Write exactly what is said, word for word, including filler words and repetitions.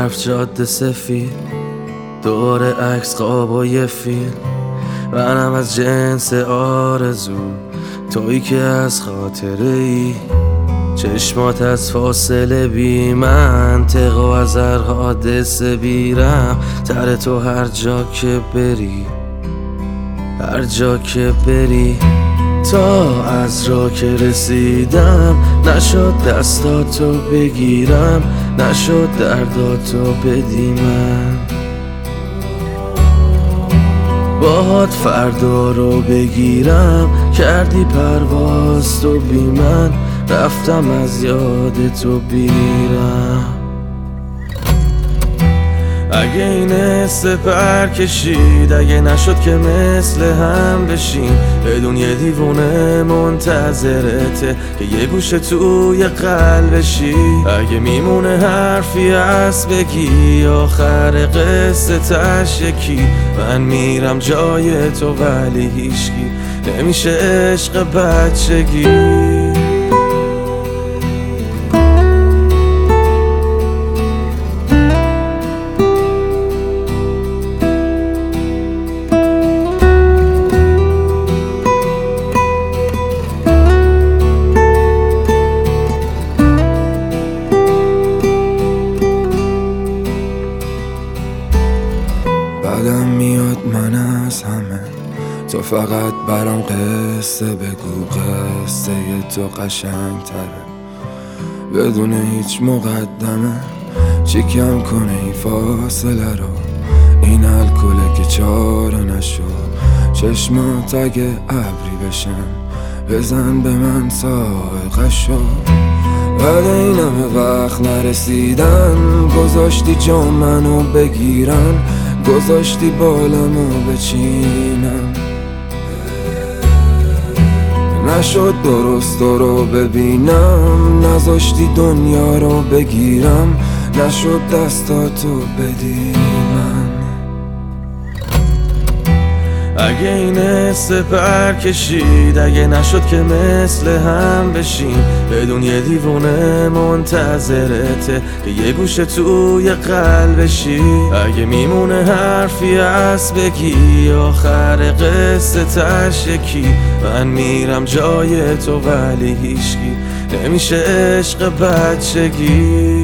طرف جاده سفید، دور عکس خواب و یه فیلم. منم از جنس آرزو، تویی که از خاطره ای. چشمات از فاصله بی منطق و از هر حادثه بیرم تر تو هر جا که بری، هر جا که بری. تا از راه که رسیدم نشد دستاتو بگیرم، نشد درداتو بدی من. باهات فردا رو بگیرم، کردی پرواز تو بی من، رفتم از یاد تو بیرم. اگه این سپر کشید، اگه نشد که مثل هم بشیم، بدون یه دیوونه منتظرته که یه گوشه توی قلبشی. اگه میمونه حرفی هست بگی، آخر قصه تش یکی. من میرم جای تو ولی هیچکی نمیشه عشق بچگی. بعدم میاد من از همه، تو فقط برام قصه بگو، قصه تو قشنگ تره بدون هیچ مقدمه. چی کم کنه این فاصله رو، این الکله که چاره نشد. چشمات اگه ابری بشن بزن به من سائقشو. بعد این همه وقت نرسیدن گذاشتی جا منو بگیرن، گذاشتی بالمو بچینم. نشد درست رو ببینم، نذاشتی دنیا رو بگیرم، نشد دستاتو بدی من. اگه این سپر کشید، اگه نشد که مثل هم بشیم، بدون یه دیوونه منتظرته که یه گوشه توی قلبشی. اگه میمونه حرفی هست بگی، آخر قصه تش یکی. من میرم جای تو ولی هیچکی نمیشه عشق بچگی.